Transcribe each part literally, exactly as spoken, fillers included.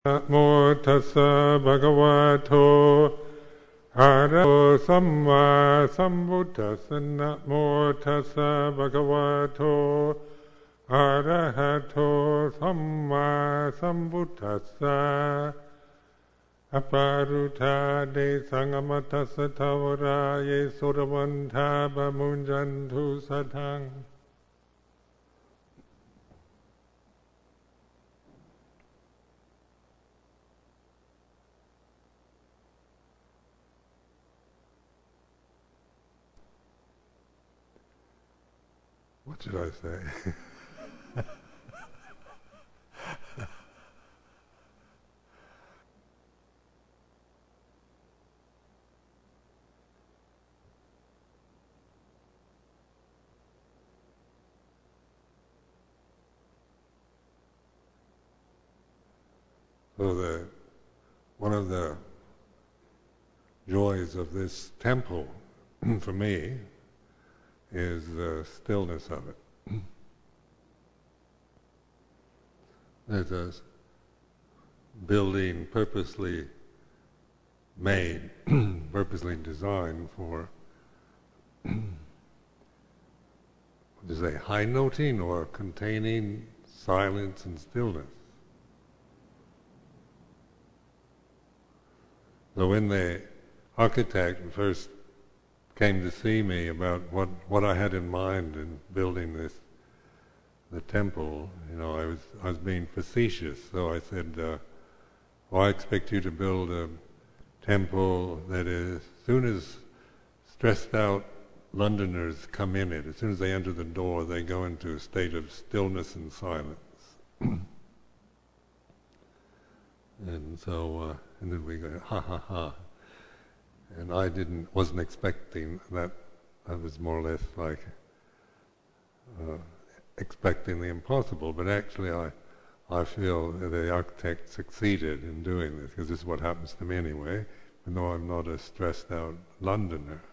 นะโมตัสสะภะคะวะโตอะระหะโตสัมมาสัมพุทธัสสะนะโมตัสสะภะคะวะโตอะระหะโตสัมมาสัมพุทธัสสะอะปารุธาเดสังอมัตถัสสะทาวราเยสุรวันธาบะมุญจันทุสัทธังWhat should I say? So the one of the joys of this temple for me is the stillness of it. There's a building purposely made, purposely designed for, what do you say, high noting or containing silence and stillness. So when the architect first came to see me about what, what I had in mind in building this, the temple, you know, I was I was being facetious. So I said, uh, well, I expect you to build a temple that is, as soon as stressed out Londoners come in it, as soon as they enter the door, they go into a state of stillness and silence. And so, uh, and then we go, ha ha ha. And I didn't, wasn't expecting that. I was more or less like uh, expecting the impossible. But actually, I, I feel that the architect succeeded in doing this, because this is what happens to me anyway, even though I'm not a stressed out Londoner.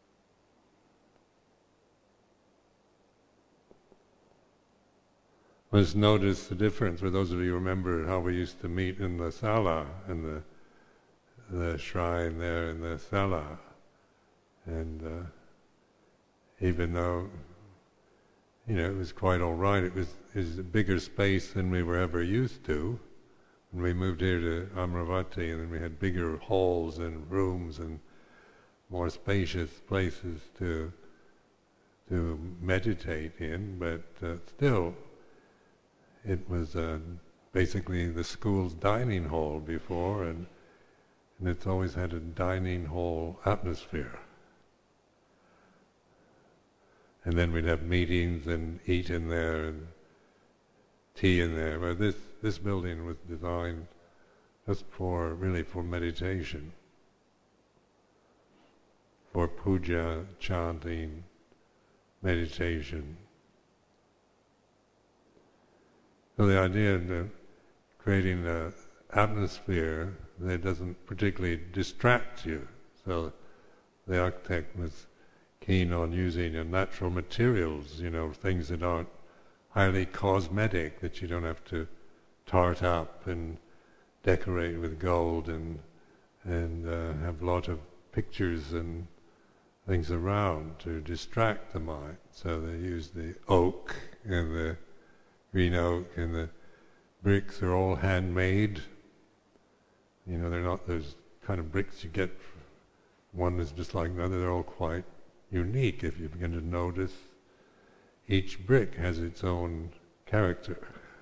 Let's notice the difference. For those of you who remember how we used to meet in the sala, in the the shrine there in the sala, and uh, even though, you know, it was quite all right, it was, it was a bigger space than we were ever used to. When we moved here to Amaravati, and then we had bigger halls and rooms and more spacious places to to meditate in, but uh, still, it was uh, basically the school's dining hall before, and and it's always had a dining hall atmosphere. And then we'd have meetings and eat in there and tea in there. But this, this building was designed just for, really for meditation, for puja, chanting, meditation. So the idea of creating an atmosphere that doesn't particularly distract you. So the architect was keen on using uh, natural materials, you know, things that aren't highly cosmetic, that you don't have to tart up and decorate with gold and and uh, have a lot of pictures and things around to distract the mind. So they use the oak and the green oak, and the bricks are all handmade. You know, they're not those kind of bricks you get, one is just like another, they're all quite unique. If you begin to notice, each brick has its own character.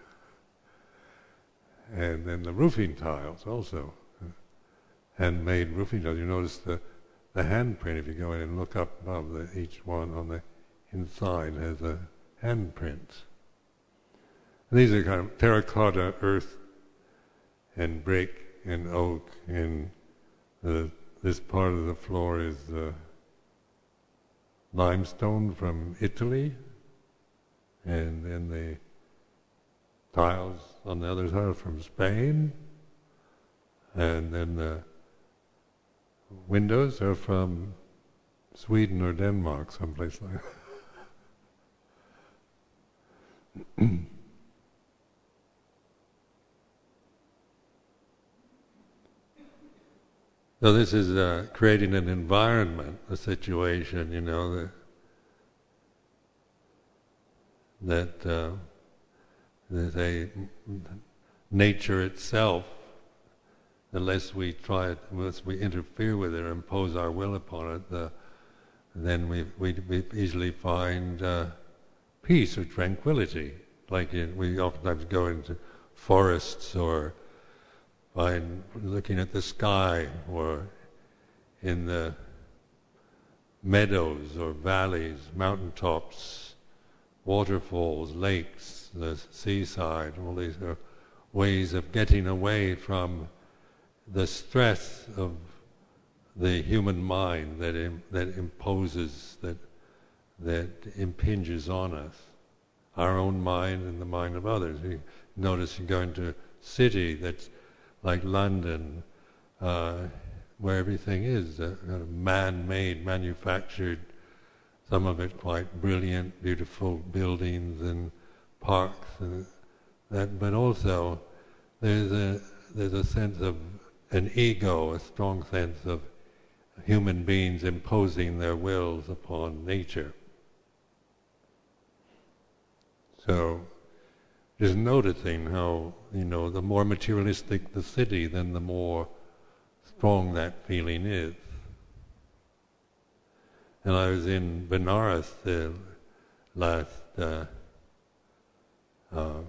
And then the roofing tiles also, handmade roofing tiles. You notice the, the handprint, if you go in and look up above, the, each one on the inside has a handprint. And these are kind of terracotta, earth, and brick, and oak, and the, this part of the floor is uh, limestone from Italy, and then the tiles on the other side are from Spain, and then the windows are from Sweden or Denmark, someplace like that. So this is uh, creating an environment, a situation, you know, that that, uh, that a, nature itself, unless we try it, unless we interfere with it or impose our will upon it, the, then we, we we easily find uh, peace or tranquility. Like in, we oftentimes go into forests or find looking at the sky, or in the meadows or valleys, mountaintops, waterfalls, lakes, the seaside. All these are ways of getting away from the stress of the human mind that Im- that imposes, that that impinges on us, our own mind and the mind of others. You notice you go into a city that's like London, uh, where everything is uh, kind of man-made, manufactured, some of it quite brilliant, beautiful buildings and parks, and that. But also, there's a there's a sense of an ego, a strong sense of human beings imposing their wills upon nature. So, just noticing how, you know, the more materialistic the city, then the more strong that feeling is. And I was in Benares uh, last uh, um,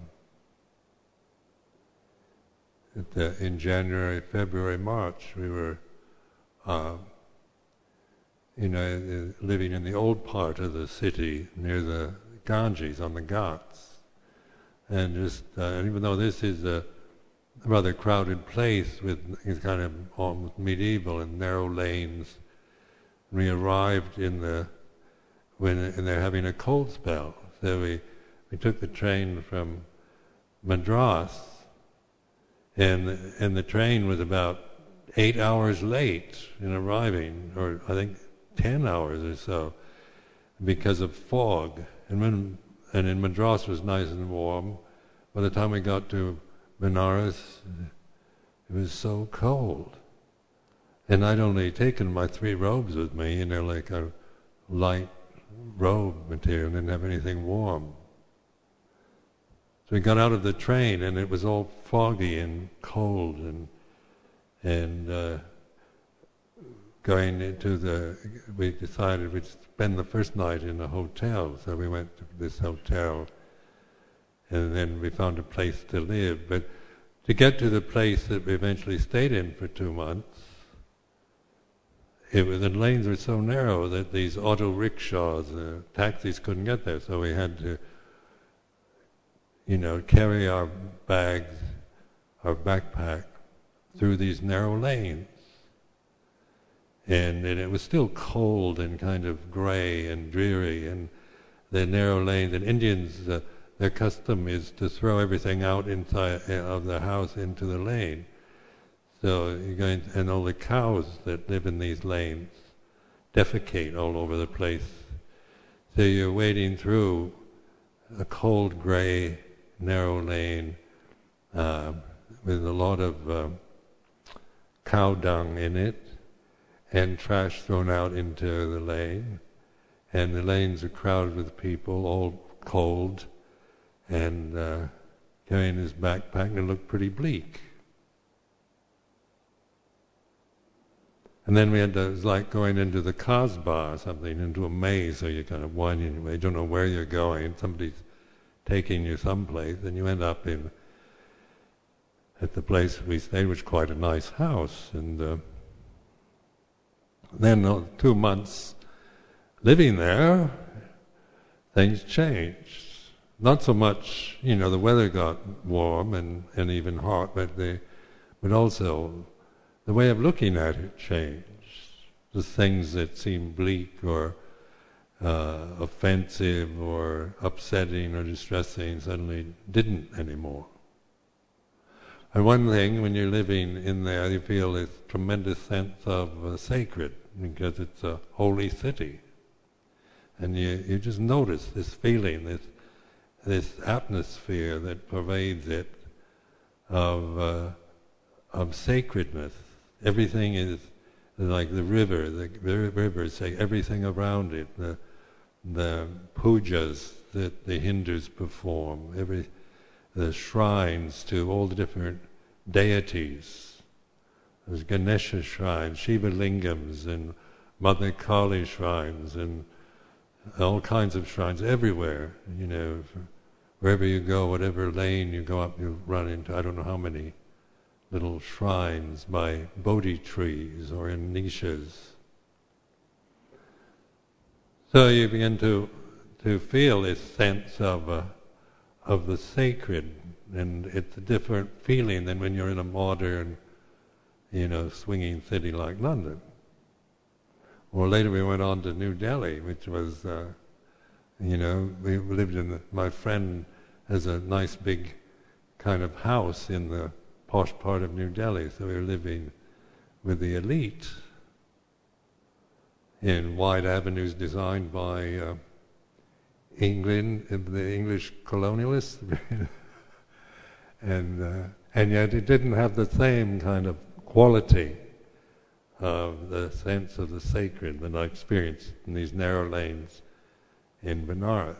the, in January, February, March. We were, uh, you know, living in the old part of the city near the Ganges on the Ghats, and just uh, and even though this is a rather crowded place with it's kind of almost medieval and narrow lanes, we arrived in the when and they're having a cold spell. So we we took the train from Madras, and and the train was about eight hours late in arriving, or I think ten hours or so, because of fog. And when and in Madras was nice and warm. By the time we got to Benares, it was so cold. And I'd only taken my three robes with me, you know, like a light robe material, didn't have anything warm. So we got out of the train, and it was all foggy and cold, and and uh, going into the, we decided we'd spend the first night in a hotel. So we went to this hotel, and then we found a place to live. But to get to the place that we eventually stayed in for two months, it was, the lanes were so narrow that these auto rickshaws, uh, taxis couldn't get there. So we had to, you know, carry our bags, our backpack, through these narrow lanes. And, and it was still cold and kind of grey and dreary, and the narrow lanes. And Indians, uh, their custom is to throw everything out inside uh, of the house into the lane. So you're going to, and all the cows that live in these lanes defecate all over the place. So you're wading through a cold, grey, narrow lane uh, with a lot of uh, cow dung in it, and trash thrown out into the lane, and the lanes are crowded with people, all cold, and uh, carrying his backpack, and it looked pretty bleak. And then we had to, it was like going into the Kasbah or something, into a maze, so you're kind of winding your way, you don't know where you're going, somebody's taking you someplace, and you end up in, at the place we stayed, which was quite a nice house, and uh, then uh, two months living there, things changed. Not so much, you know, the weather got warm and, and even hot, but the, but also the way of looking at it changed. The things that seemed bleak or uh, offensive or upsetting or distressing suddenly didn't anymore. And one thing, when you're living in there, you feel this tremendous sense of uh, sacred, because it's a holy city. And you, you just notice this feeling, this this atmosphere that pervades it of uh, of sacredness. Everything is like the river, the, the river, say everything around it, the the pujas that the Hindus perform, every the shrines to all the different deities. There's Ganesha shrines, Shiva lingams, and Mother Kali shrines, and all kinds of shrines everywhere. You know, wherever you go, whatever lane you go up, you run into I don't know how many little shrines by Bodhi trees or in niches. So you begin to to feel this sense of uh, of the sacred, and it's a different feeling than when you're in a modern, you know, swinging city like London. Or later we went on to New Delhi, which was, uh, you know, we lived in the, my friend has a nice big kind of house in the posh part of New Delhi, so we were living with the elite in wide avenues designed by uh, England, the English colonialists, and uh, and yet it didn't have the same kind of quality of the sense of the sacred that I experienced in these narrow lanes in Benares.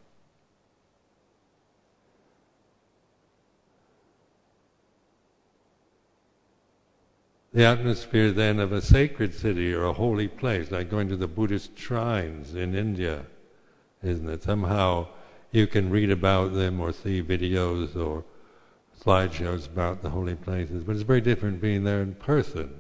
The atmosphere then of a sacred city or a holy place, like going to the Buddhist shrines in India, isn't it? Somehow you can read about them or see videos or slideshows about the holy places, but it's very different being there in person,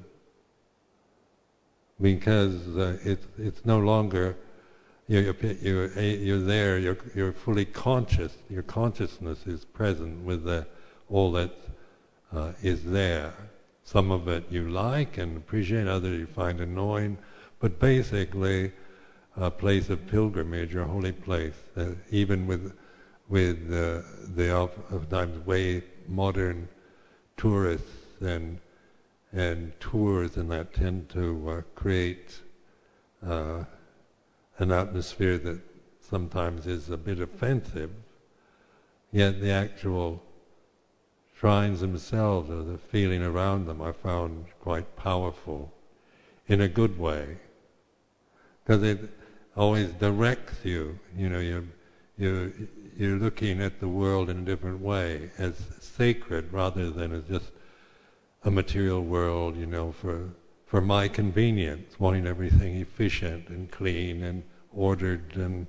because uh, it's it's no longer you're you're you're there. You're you're fully conscious. Your consciousness is present with the, all that uh, is there. Some of it you like and appreciate, others you find annoying, but basically a place of pilgrimage or holy place, uh, even with with uh, the oftentimes way modern tourists and and tours and that tend to uh, create uh, an atmosphere that sometimes is a bit offensive, yet the actual shrines themselves or the feeling around them I found quite powerful in a good way, because it always directs you. You know, you're, you're, you're looking at the world in a different way, as sacred rather than as just a material world, you know, for for my convenience, wanting everything efficient and clean and ordered and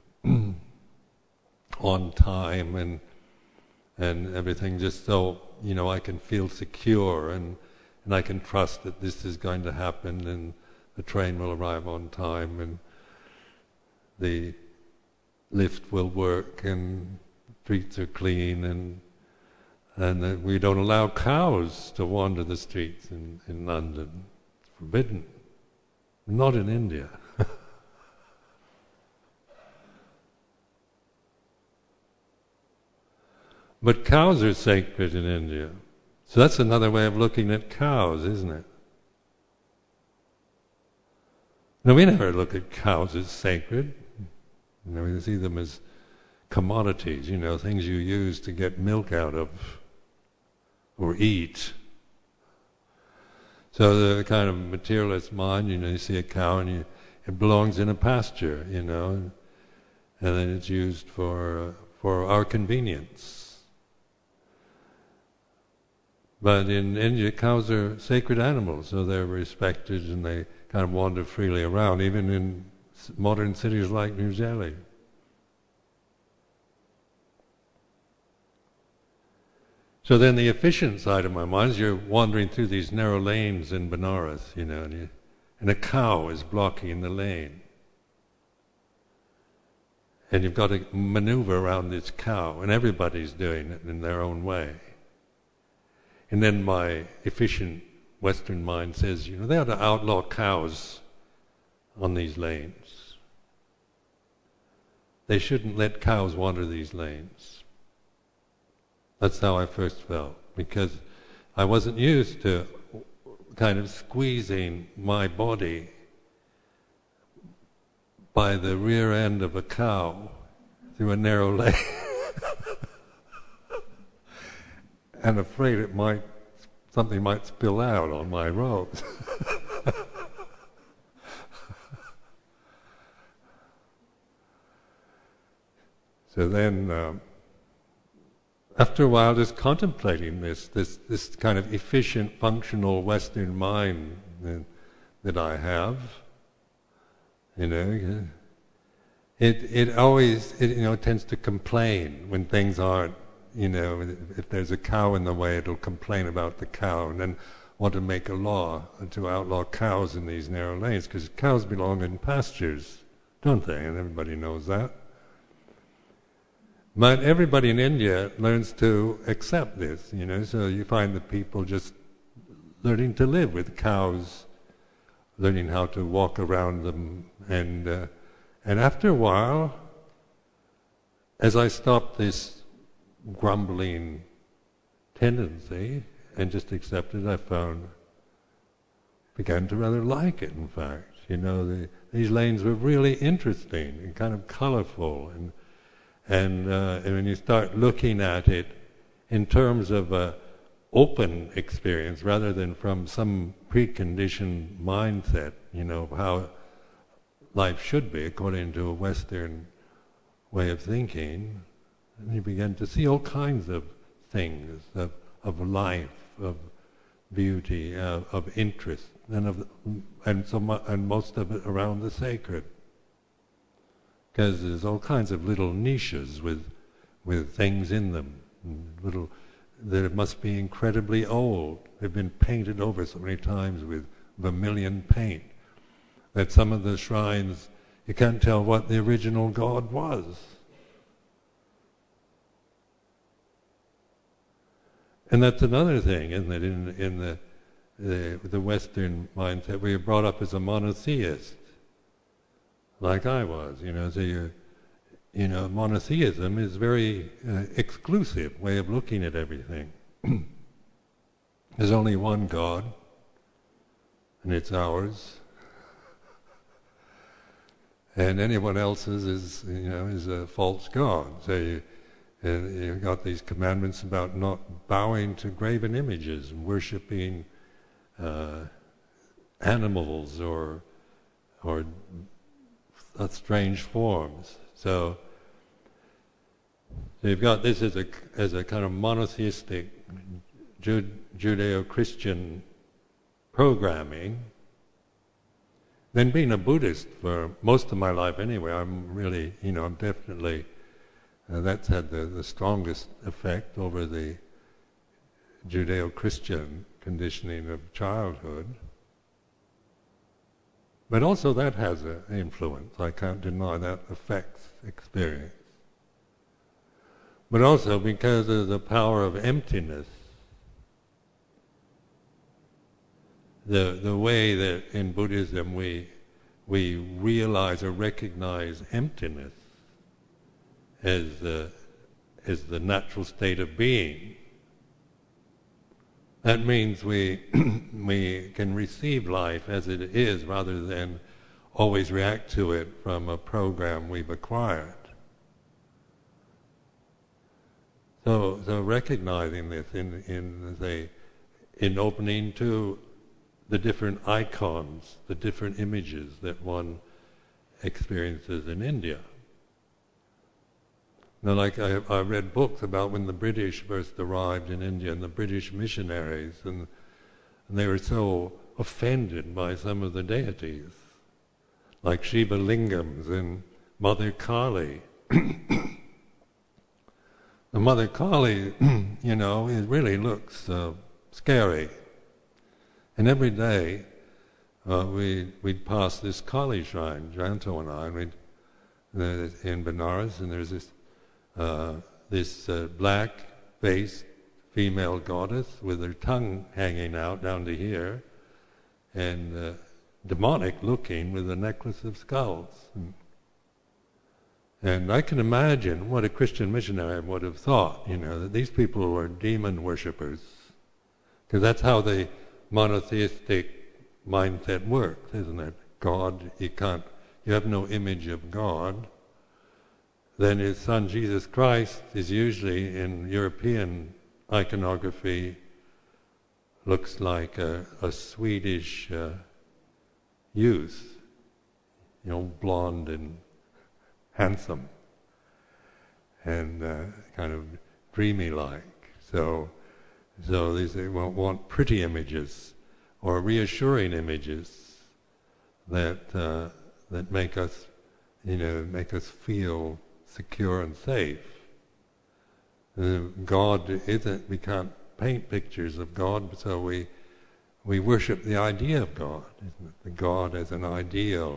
on time and and everything just so, you know, I can feel secure and, and I can trust that this is going to happen and the train will arrive on time and the lift will work and streets are clean and and that we don't allow cows to wander the streets in, in London. It's forbidden. Not in India. But cows are sacred in India. So that's another way of looking at cows, isn't it? No, we never look at cows as sacred. You know, we see them as commodities, you know, things you use to get milk out of or eat. So the kind of materialist mind, you know, you see a cow and you, it belongs in a pasture, you know, and, and then it's used for uh, for our convenience. But in India, cows are sacred animals, so they're respected and they kind of wander freely around, even in modern cities like New Delhi. So then the efficient side of my mind is you're wandering through these narrow lanes in Benares, you know, and, you, and a cow is blocking the lane. And you've got to maneuver around this cow, and everybody's doing it in their own way. And then my efficient Western mind says, you know, they ought to outlaw cows on these lanes. They shouldn't let cows wander these lanes. That's how I first felt, because I wasn't used to kind of squeezing my body by the rear end of a cow through a narrow lane. And afraid it might, something might spill out on my robes. So then, um, after a while, just contemplating this, this, this kind of efficient, functional Western mind that, that I have, you know, it it always it, you know tends to complain when things aren't, you know, if there's a cow in the way, it'll complain about the cow, and then want to make a law to outlaw cows in these narrow lanes, because cows belong in pastures, don't they? And everybody knows that. But everybody in India learns to accept this, you know, so you find the people just learning to live with cows, learning how to walk around them, and uh, and after a while, as I stopped this grumbling tendency and just accepted, I found, began to rather like it, in fact. You know, the, these lanes were really interesting and kind of colorful, and And, uh, and when you start looking at it in terms of an open experience rather than from some preconditioned mindset, you know, of how life should be according to a Western way of thinking, and you begin to see all kinds of things, of, of life, of beauty, uh, of interest, and, of, and, so mu- and most of it around the sacred. Because there's all kinds of little niches with with things in them, little that must be incredibly old. They've been painted over so many times with vermilion paint that some of the shrines, you can't tell what the original god was. And that's another thing, isn't it? In in the the, the Western mindset, we are brought up as a monotheist, like I was, you know. So you, you know, monotheism is a very uh, exclusive way of looking at everything. There's only one God, and it's ours. And anyone else's is, you know, is a false god. So you, uh, you've got these commandments about not bowing to graven images and worshipping uh, animals or or uh, strange forms. So, so you've got this as a as a kind of monotheistic Jude, Judeo-Christian programming. Then being a Buddhist for most of my life anyway, I'm really, you know, I'm definitely, uh, that's had the, the strongest effect over the Judeo-Christian conditioning of childhood. But also that has an influence. I can't deny that affects experience. But also because of the power of emptiness, the the way that in Buddhism we we realize or recognize emptiness as the as the natural state of being. That means we we can receive life as it is rather than always react to it from a program we've acquired. So so recognizing this in in say in opening to the different icons, the different images that one experiences in India. Now, like I, I read books about when the British first arrived in India and the British missionaries, and, and they were so offended by some of the deities, like Shiva Lingams and Mother Kali. The Mother Kali, you know, it really looks uh, scary. And every day uh, we, we'd pass this Kali shrine, Janto and I, and we'd, uh, in Benares, and there's this uh, this uh, black-faced female goddess with her tongue hanging out down to here, and uh, demonic-looking with a necklace of skulls. And, and I can imagine what a Christian missionary would have thought, you know, that these people were demon worshippers, because that's how the monotheistic mindset works, isn't it? God, you can't, you have no image of God. Then his son Jesus Christ is usually in European iconography looks like a, a Swedish uh, youth, you know, blonde and handsome. and uh, kind of dreamy-like. So, so they say, well, want pretty images or reassuring images that uh, that make us, you know, make us feel secure and safe. Uh, God isn't. We can't paint pictures of God, so we we worship the idea of God, isn't it? The God as an ideal,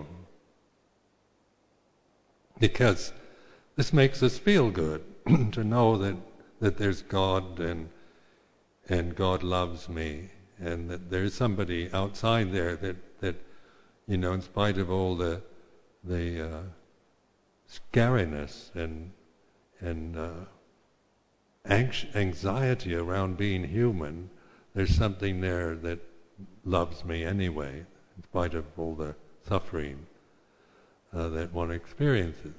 because this makes us feel good to know that that there's God and and God loves me, and that there's somebody outside there that that you know, in spite of all the the uh, scariness and and uh, anxiety around being human, there's something there that loves me anyway, in spite of all the suffering uh, that one experiences.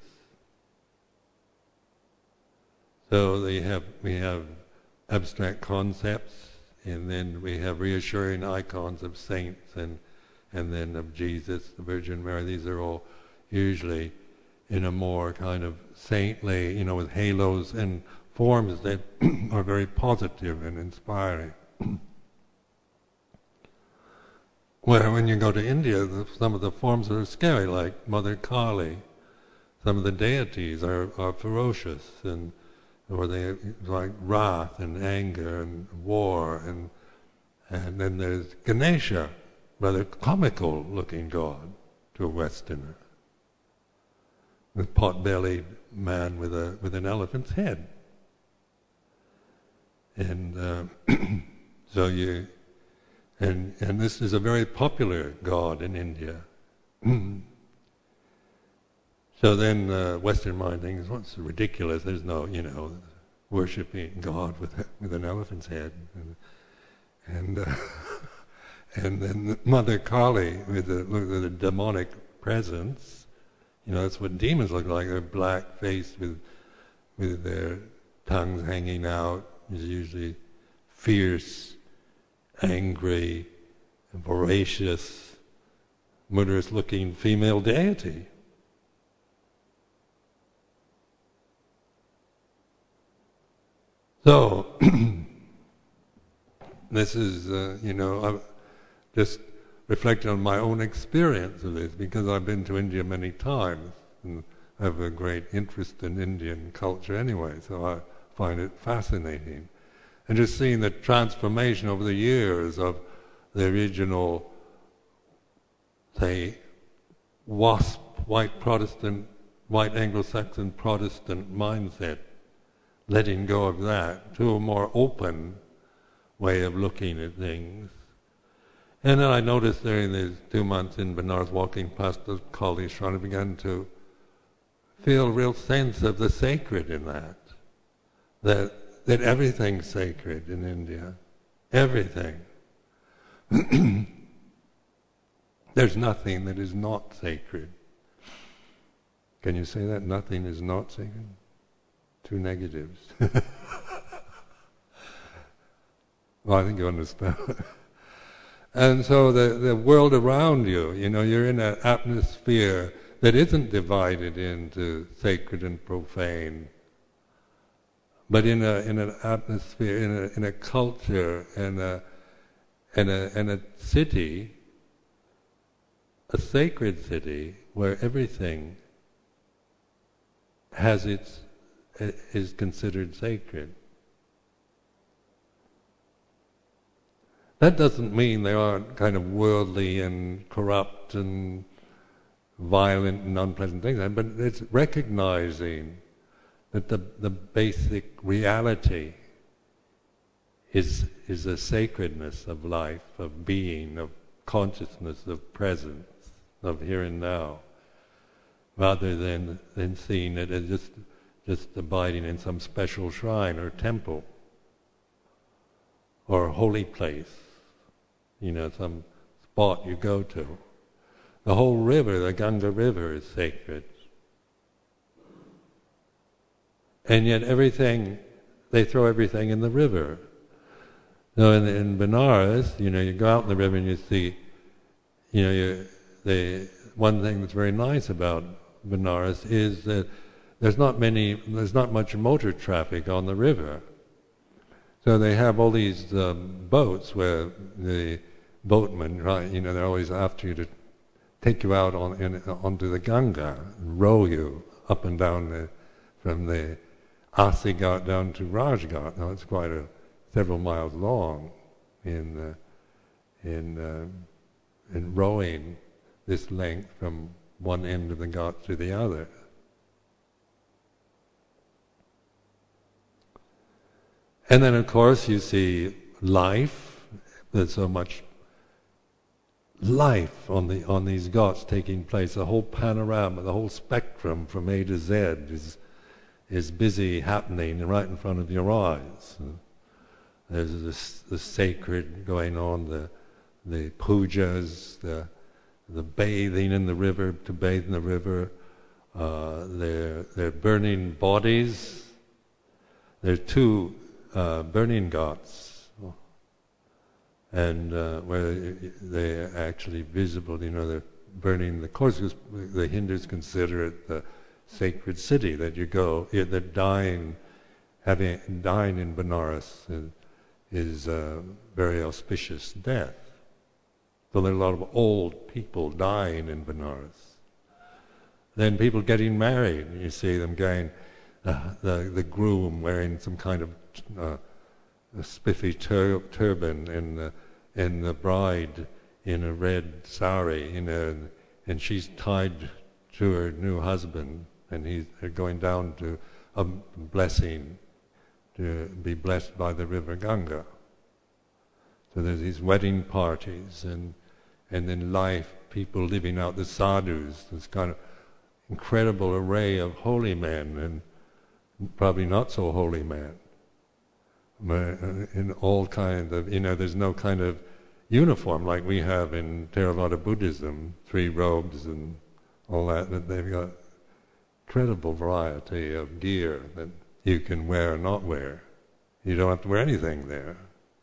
So they have we have abstract concepts, and then we have reassuring icons of saints, and and then of Jesus, the Virgin Mary. These are all usually in a more kind of saintly, you know, with halos and forms that are very positive and inspiring. Where when you go to India, the, some of the forms are scary, like Mother Kali. Some of the deities are, are ferocious, and or they like wrath and anger and war, and and then there's Ganesha, rather comical-looking god to a Westerner, a pot-bellied man with a with an elephant's head. And uh, so you, and and this is a very popular god in India. So then uh, Western mind thinks, well, it's ridiculous. There's no, you know, worshipping God with a, with an elephant's head, and and, uh, and then Mother Kali with a, with a demonic presence. You know, that's what demons look like. They're black-faced with with their tongues hanging out. Is usually fierce, angry, voracious, murderous-looking female deity. So, this is, uh, you know, I've just reflected on my own experience of this, because I've been to India many times, and I have a great interest in Indian culture anyway, so I find it fascinating. And just seeing the transformation over the years of the original, say, WASP, white Protestant, white Anglo-Saxon Protestant mindset, letting go of that to a more open way of looking at things. And then I noticed during these two months in Benares, walking past the Kali shrine, I began to feel a real sense of the sacred in that. That that everything's sacred in India. Everything. There's nothing that is not sacred. Can you say that? Nothing is not sacred? Two negatives. Well, I think you understand. And so the, the world around you, you know, you're in an atmosphere that isn't divided into sacred and profane, but in a in an atmosphere, in a in a culture, and a in a in a city, a sacred city where everything has its is considered sacred. That doesn't mean they aren't kind of worldly and corrupt and violent and unpleasant things, but it's recognizing that the the basic reality is is a sacredness of life, of being, of consciousness, of presence, of here and now, rather than than seeing it as just just abiding in some special shrine or temple or holy place, you know, some spot you go to. The whole river, the Ganga River, is sacred. And yet everything, they throw everything in the river. So in, in Benares, you know, you go out in the river and you see, you know, you, they, one thing that's very nice about Benares is that there's not many, there's not much motor traffic on the river. So they have all these um, boats where the boatmen, right, you know, they're always after you to take you out on in, onto the Ganga and row you up and down the, from the Asi Ghat down to Rajghat. Now it's quite a several miles long in uh, in uh, in rowing this length from one end of the Ghat to the other. And then, of course, you see life. There's so much life on the on these Ghats taking place. The whole panorama, the whole spectrum from A to Z is is busy happening right in front of your eyes. There's this the sacred going on, the the pujas, the the bathing in the river, to bathe in the river. Uh, they're they're burning bodies. There are two uh, burning ghats, and uh, where they're actually visible. You know, they're burning. Of course, the Hindus consider it the sacred city that you go. They're dying, having dying in Benares is, is a very auspicious death. So there are a lot of old people dying in Benares. Then people getting married. You see them going, uh, the the groom wearing some kind of uh, a spiffy tur- turban, and the and the bride in a red sari, you know, and, and she's tied to her new husband, and he's they're going down to a blessing, to be blessed by the river Ganga. So there's these wedding parties, and and in life, people living out the sadhus, this kind of incredible array of holy men and probably not so holy men. In all kinds of, you know, there's no kind of uniform like we have in Theravada Buddhism, three robes and all that, that they've got incredible variety of gear that you can wear or not wear. You don't have to wear anything there.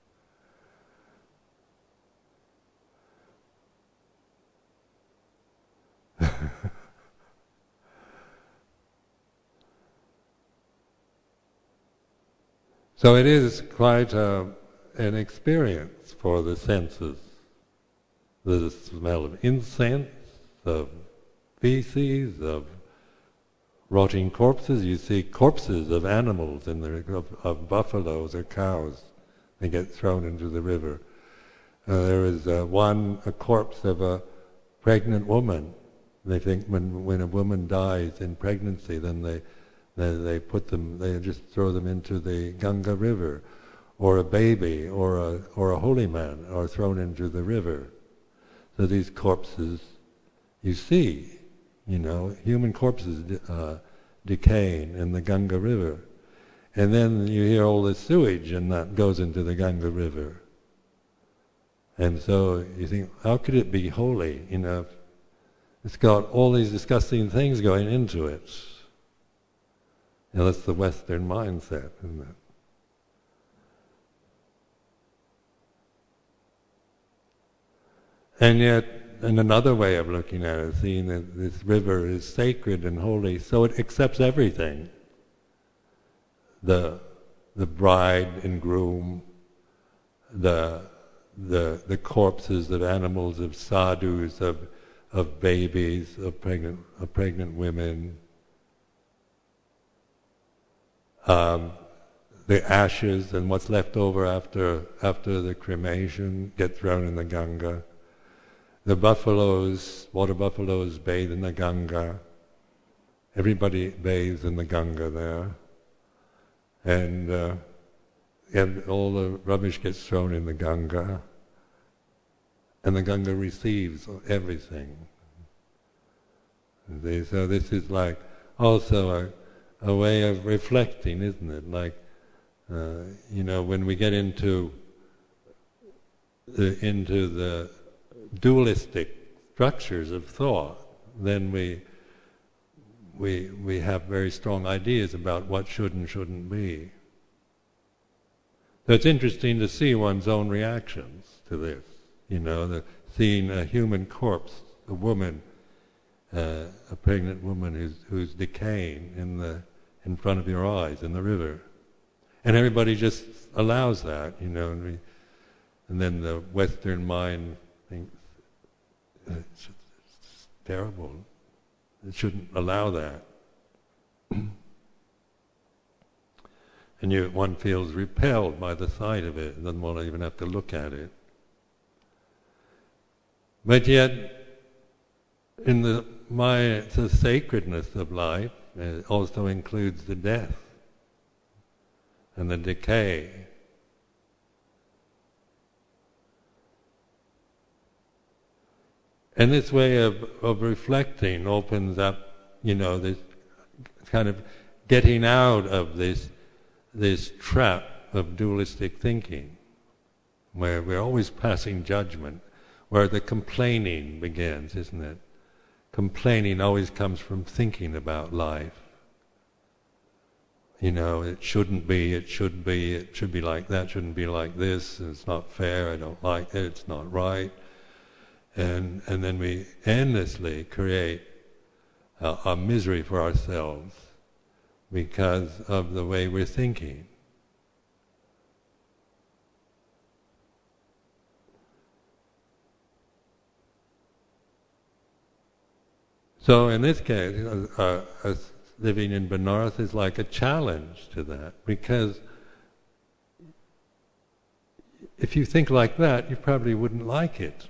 So it is quite a, an experience for the senses. The smell of incense, of feces, of rotting corpses. You see corpses of animals in the of, of buffaloes or cows. They get thrown into the river. Uh, there is uh, one a corpse of a pregnant woman. They think when when a woman dies in pregnancy, then they they, they put them, they just throw them into the Ganga River, or a baby, or a or a holy man, are thrown into the river. So these corpses, you see, you know, human corpses de- uh, decaying in the Ganga River, and then you hear all the sewage, and that goes into the Ganga River. And so you think, how could it be holy? You know, it's got all these disgusting things going into it. You know, that's the Western mindset, isn't it? And yet, in another way of looking at it, seeing that this river is sacred and holy, so it accepts everything. The the bride and groom, the the the corpses of animals, of sadhus, of of babies, of pregnant of pregnant women, um, the ashes and what's left over after after the cremation get thrown in the Ganga. The buffaloes, water buffaloes, bathe in the Ganga. Everybody bathes in the Ganga there, and uh, and all the rubbish gets thrown in the Ganga, and the Ganga receives everything. They, so this is like also a, a way of reflecting, isn't it? Like, uh, you know, when we get into the, into the dualistic structures of thought, then we we we have very strong ideas about what should and shouldn't be. So it's interesting to see one's own reactions to this. You know, the, seeing a human corpse, a woman uh, a pregnant woman who's who's decaying in the in front of your eyes in the river, and everybody just allows that, you know, and, we, and then the Western mind thinks it's, it's terrible. It shouldn't allow that. And you, one feels repelled by the sight of it, and doesn't want to even have to look at it. But yet, in the my the sacredness of life, it also includes the death and the decay. And this way of, of reflecting opens up, you know, this kind of getting out of this this trap of dualistic thinking, where we're always passing judgment, where the complaining begins, isn't it? Complaining always comes from thinking about life. You know, it shouldn't be, it should be, it should be like that, shouldn't be like this, it's not fair, I don't like it, it's not right. And and then we endlessly create a, a misery for ourselves because of the way we're thinking. So in this case, uh, uh, living in Benares is like a challenge to that, because if you think like that, you probably wouldn't like it.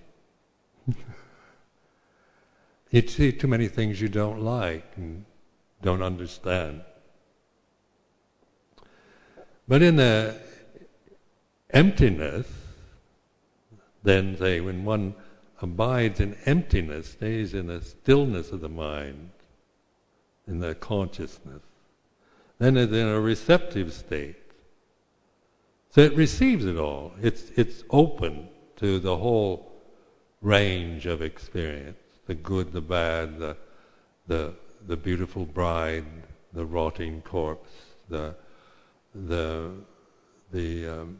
You'd see too many things you don't like and don't understand. But in the emptiness, then say, when one abides in emptiness, stays in the stillness of the mind, in the consciousness, then it's in a receptive state. So it receives it all. It's it's open to the whole range of experience, the good, the bad, the the the beautiful bride, the rotting corpse, the the the um,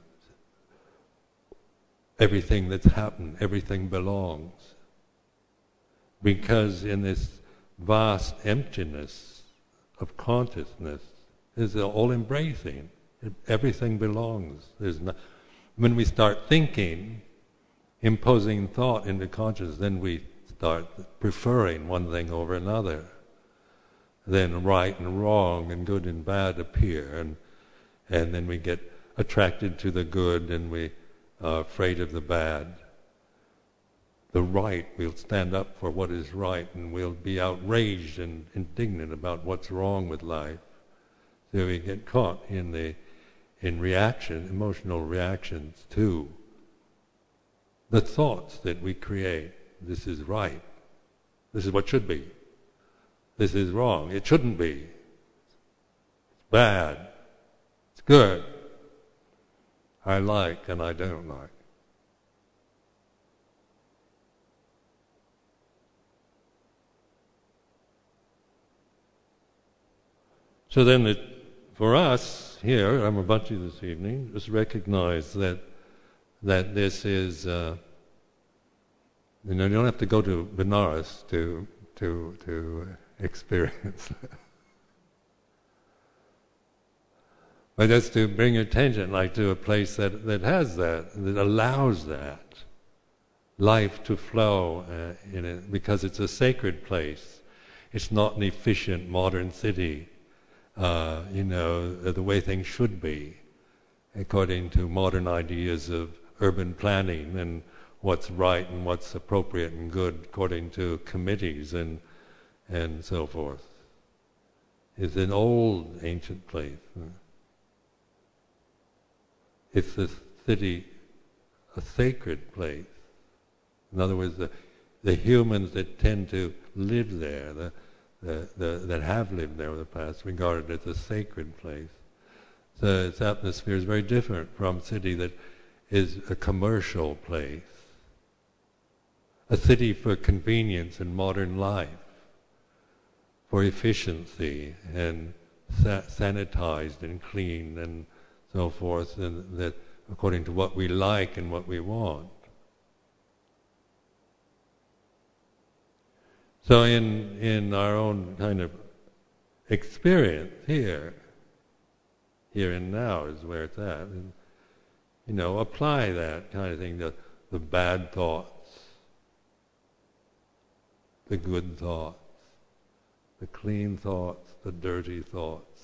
everything that's happened, everything belongs. Because in this vast emptiness of consciousness is all embracing. Everything belongs. There's no, when we start thinking, imposing thought into consciousness, then we start preferring one thing over another. Then right and wrong and good and bad appear, and and then we get attracted to the good and we are afraid of the bad. The right, we'll stand up for what is right, and we'll be outraged and indignant about what's wrong with life. So we get caught in the in reaction, emotional reactions to the thoughts that we create. This is right. This is what should be. This is wrong. It shouldn't be. It's bad. It's good. I like and I don't like. So then it, for us here, Amabachi this evening, just recognize that that this is, uh, you know, you don't have to go to Benares to to to experience that. But just to bring your attention, like, to a place that, that has that, that allows that life to flow uh, in it, because it's a sacred place. It's not an efficient modern city, uh, you know, the way things should be, according to modern ideas of urban planning and what's right and what's appropriate and good according to committees and and so forth. It's an old, ancient place. It's a city, a sacred place. In other words, the, the humans that tend to live there, the, the, the, that have lived there in the past, regard it as a sacred place. So its atmosphere is very different from a city that is a commercial place, a city for convenience and modern life, for efficiency and sa- sanitized and clean and so forth, and that according to what we like and what we want. So in in our own kind of experience here, here and now is where it's at. And, you know, apply that kind of thing, the, the bad thoughts, the good thoughts, the clean thoughts, the dirty thoughts,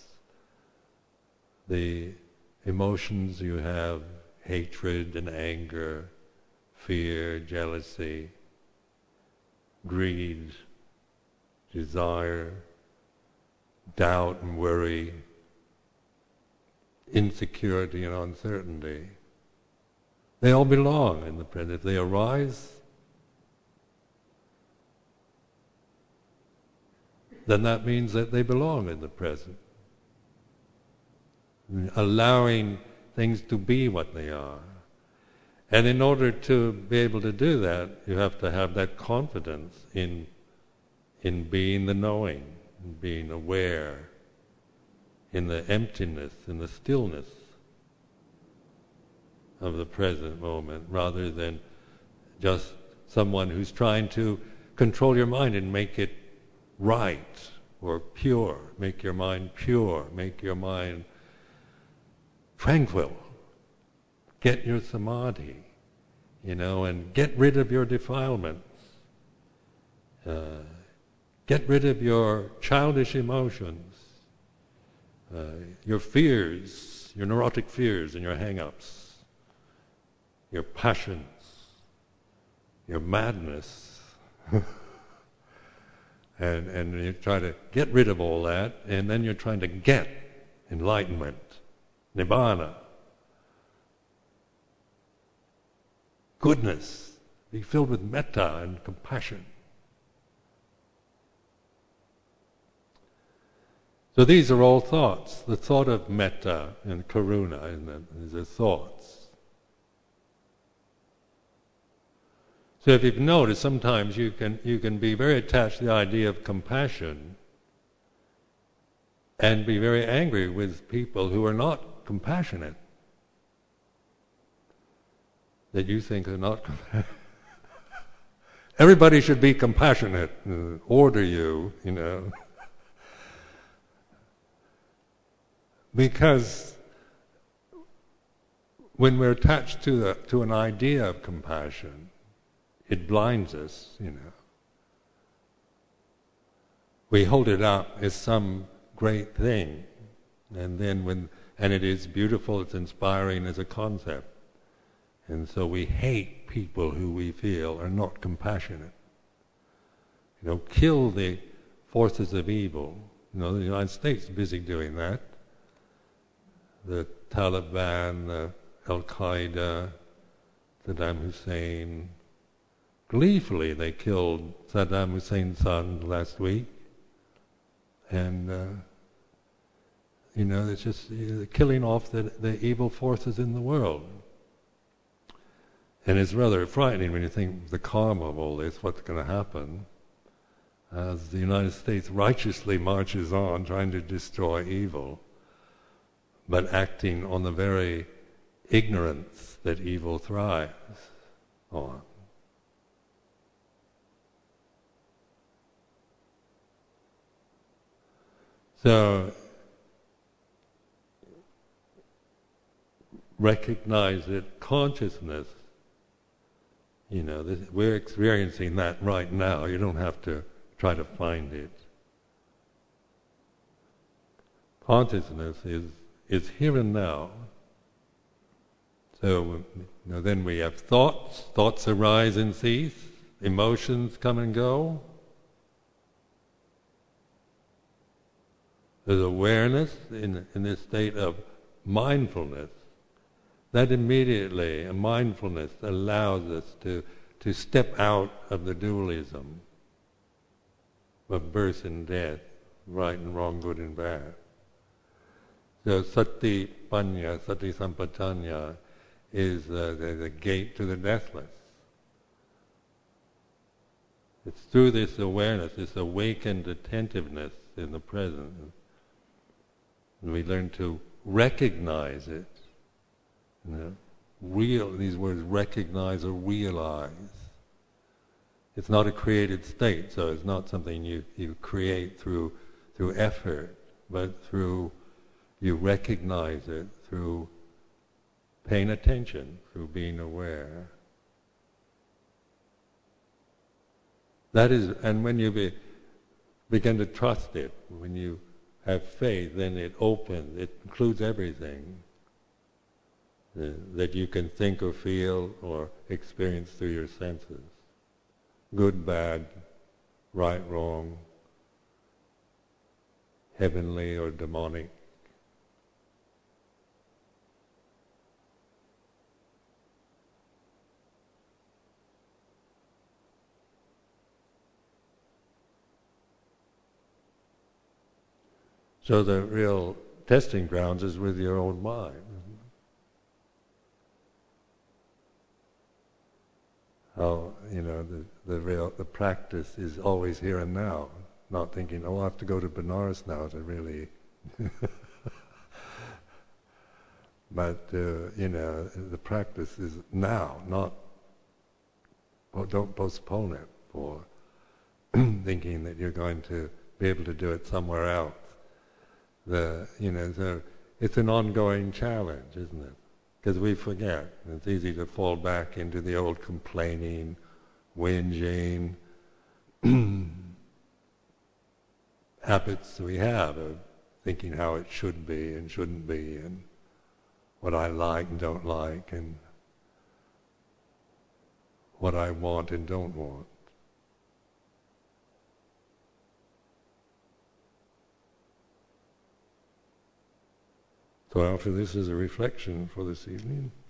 the emotions you have, hatred and anger, fear, jealousy, greed, desire, doubt and worry, insecurity and uncertainty. They all belong in the present. If they arise, then that means that they belong in the present. Allowing things to be what they are. And in order to be able to do that, you have to have that confidence in, in being the knowing, in being aware, in the emptiness, in the stillness of the present moment, rather than just someone who's trying to control your mind and make it right or pure, make your mind pure, make your mind tranquil. Get your samadhi, you know, and get rid of your defilements. Uh, get rid of your childish emotions, uh, your fears, your neurotic fears and your hang-ups, your passions, your madness. and, and you try to get rid of all that, and then you're trying to get enlightenment, nibbana, goodness, be filled with metta and compassion. So these are all thoughts. The thought of metta and karuna, and the, these are thoughts. So if you've noticed, sometimes you can you can be very attached to the idea of compassion and be very angry with people who are not compassionate, that you think are not compassionate. Everybody should be compassionate, uh, order you, you know. Because when we're attached to the, to an idea of compassion, it blinds us, you know. We hold it up as some great thing, and then when and it is beautiful, it's inspiring as a concept. And so we hate people who we feel are not compassionate. You know, kill the forces of evil. You know, the United States is busy doing that. The Taliban, the Al-Qaeda, Saddam Hussein. Gleefully they killed Saddam Hussein's son last week. And, uh, you know, it's just uh, killing off the, the evil forces in the world. And it's rather frightening when you think the karma of all this, what's going to happen, as the United States righteously marches on trying to destroy evil, but acting on the very ignorance that evil thrives on. So, recognize that consciousness, you know, this, we're experiencing that right now. You don't have to try to find it. Consciousness is is here and now. So, you know, then we have thoughts. Thoughts arise and cease. Emotions come and go. There's awareness in in this state of mindfulness. That immediately, a mindfulness allows us to, to step out of the dualism of birth and death, right and wrong, good and bad. So sati panya, sati sampajanya is uh, the, the gate to the deathless. It's through this awareness, this awakened attentiveness in the present, and we learn to recognize it. You know, real, these words, recognize or realize. it's not a created state, so it's not something you, you create through through effort, but through you recognize it through paying attention, through being aware. That is, and when you be, begin to trust it, when you have faith, then it opens, it includes everything uh, that you can think or feel or experience through your senses. Good, bad, right, wrong, heavenly or demonic. So the real testing grounds is with your own mind. How, you know, the, the real, the practice is always here and now, not thinking, oh, I have to go to Benares now to really... But, uh, you know, the practice is now, not, well, don't postpone it for thinking that you're going to be able to do it somewhere else. The, you know, so it's an ongoing challenge, isn't it? Because we forget. It's easy to fall back into the old complaining, whinging habits we have of thinking how it should be and shouldn't be, and what I like and don't like, and what I want and don't want. So I offer this as a reflection for this evening.